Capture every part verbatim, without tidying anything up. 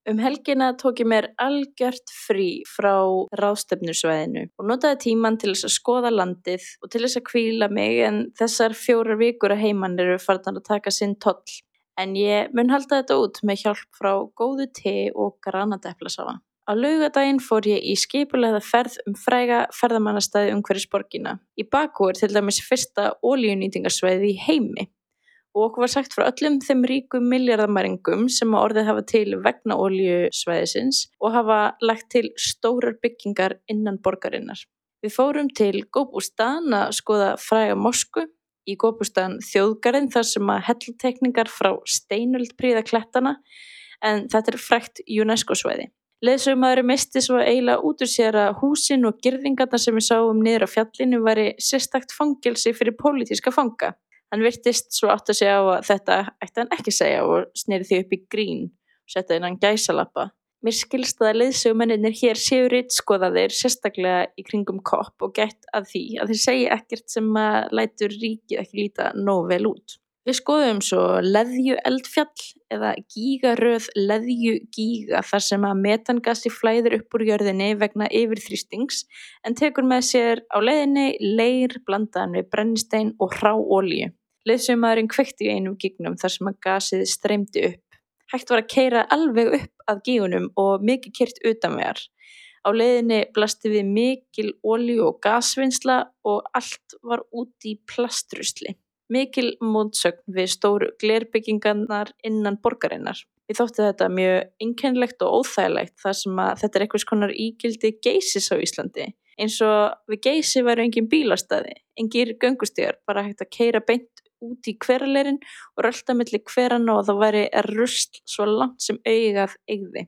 Um helgina tók ég mér algjört frí frá ráðstefnusvæðinu og notaði tímann til þess að skoða landið og til þess að hvíla mig en þessar fjórar vikur að heiman eru farnar að taka sinn toll. En ég mun halda þetta út með hjálp frá góðu te og granateplasafa. Á laugardaginn fór ég í skipulegða ferð um fræga ferðamannastaði umhverfis borgina. Í Bakú er til dæmis fyrsta olíunýtingarsvæði í heimi. Og okkur var sagt frá öllum þeim ríku milljarðamæringum sem orðið hafa til vegna olíusvæðisins og hafa lagt til stórar byggingar innan borgarinnar. Við fórum til Góbústan að skoða fræga mosku, í Góbústan þjóðgarðinn þar sem að helluteikningar frá steinöld prýða klettana, en þetta er frægt UNESCO-svæði. Leiðsögumaðurinn missti svo eiginlega út úr sér að húsin og girðingarnar sem við sáum niður á fjallinu væri sérstakt fangelsi fyrir pólitíska fanga. Hann virtist svo átt að segja á að þetta ætti hann ekki segja og sneri því upp í grín og setti innan gæsalappa. Mér skilst að leiðsögumennirnir hér séu ritskoðaðir sérstaklega í kringum kopp og gætt að því að þeir segja ekkert sem að lætur ríkið ekki líta nóg vel út. Við skoðum svo leðjueldfjall eða gígaröð leðjugíga þar sem að metangasi flæðir upp úr jörðinni vegna yfirþrýstings en tekur með sér á leiðinni leir blandaðan við brennistein og hráolíu. Leiðsögumaðurinn kveikti í einum gígnum þar sem að gasið streymdi upp. Hægt var að keyra alveg upp að gígunum og mikið keyrt utanvegar. Á leiðinni blasti við mikil olíu- og gasvinnsla og allt var út í plastrusli. Mikil mótsögn við stóru glerbyggingarnar innan borgarinnar. Ég þótti þetta mjög einkennilegt og óþægilegt þar sem að þetta er einhvers konar ígildi Geysis á Íslandi. Eins og við Geysi væru engin bílastæði, engir göngustígar, bara hægt að keyra beint út í hveraleirin og rölta milli hveranna og það væri rusl svo langt sem augað eygði.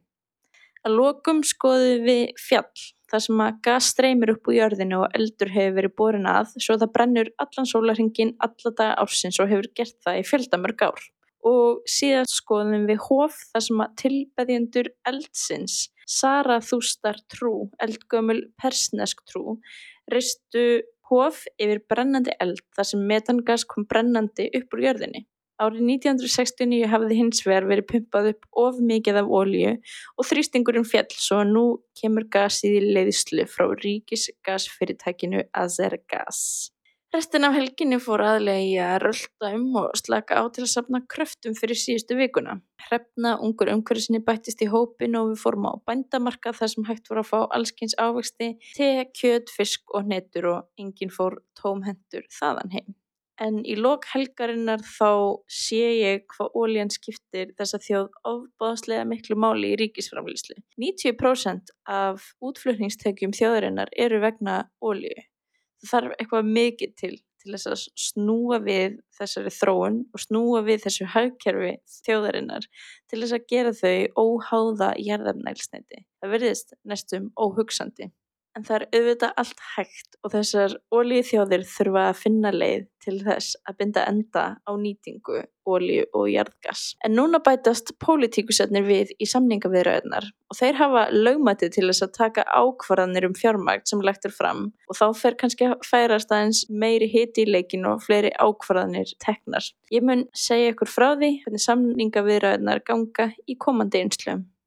Að lokum skoðum við fjall, þar sem að gas streymir upp úr jörðinu og eldur hefur verið borinn að svo það brennur allan sólarhringinn alla daga ársins og hefur gert það í fjöldamörg ár. Og síðan skoðum við hof þar sem að tilbeðjendur eldsins, Saraþústar trú, eldgömul persnesk trú, reistu hof yfir brennandi eld þar sem metangas kom brennandi upp úr jörðinni. Árið nítján hundruð sextíu og níu hafði hins vegar verið pumpað upp of mikið af olíu og þrýstingurinn féll svo nú kemur gasið í leiðslu frá ríkisgasfyrirtækinu Azergas. Restin af helginni fór aðallega í að rölta um og slaka á til að safna kröftum fyrir síðustu vikuna. Hrefna, ungur umhverfissinni, bættist í hópinn og við fórum á bændamarkað þar sem hægt voru að fá allskyns ávexti, te, kjöt, fisk og hnetur og enginn fór tómhentur þaðan heim. En í lok helgarinnar þá sé ég hvað olían skiptir þessa þjóð ofboðslega miklu máli í ríkisframleiðslu. níutíu prósent af útflutningstekjum þjóðarinnar eru vegna olíu. Það þarf eitthvað mikið til til þess að snúa við þessari þróun og snúa við þessu hagkerfi þjóðarinnar til þess að gera þau óháða jarðefnaeldsneyti. Það virðist næstum óhugsandi. En það er auðvitað allt hægt og þessar olíuþjóðir þurfa að finna leið til þess að binda enda á nýtingu olíu og jarðgas. En núna bætast pólitíkusarnir við í samningaviðræðurnar og þeir hafa lögmætið til þess að taka ákvarðanir um fjármagn sem lagt er fram og þá fer kannski að færast aðeins meiri hiti í leikinn og fleiri ákvarðanir teknar. Ég mun segja ykkur frá því hvernig samningaviðræðurnar ganga í komandi innslum.